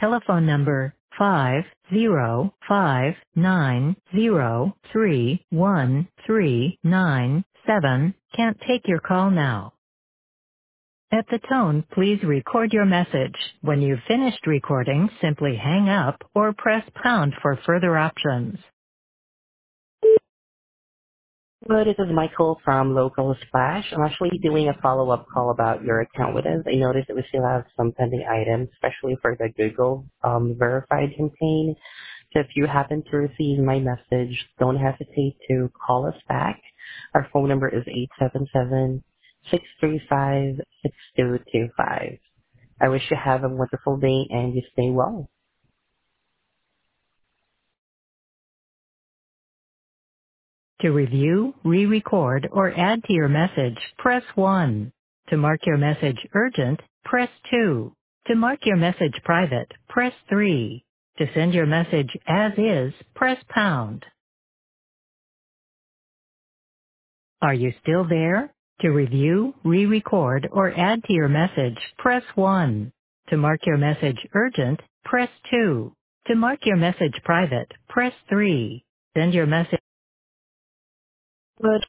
Telephone number 505903139 can't take your call now. At the tone, please record your message. When you've finished recording, simply hang up or press pound for further options. Hello, this is Michael from Local Splash. I'm actually doing a follow-up call about your account with us. I noticed that we still have some pending items, especially for the Google verified campaign. So if you happen to receive my message, don't hesitate to call us back. Our phone number is 877-635-6225. I wish you have a wonderful day and you stay well. To review, re-record, or add to your message, press 1. To mark your message urgent, press 2. To mark your message private, press 3. To send your message as is, press pound. Are you still there? To review, re-record, or add to your message, press 1. To mark your message urgent, press 2. To mark your message private, press 3. Send your message.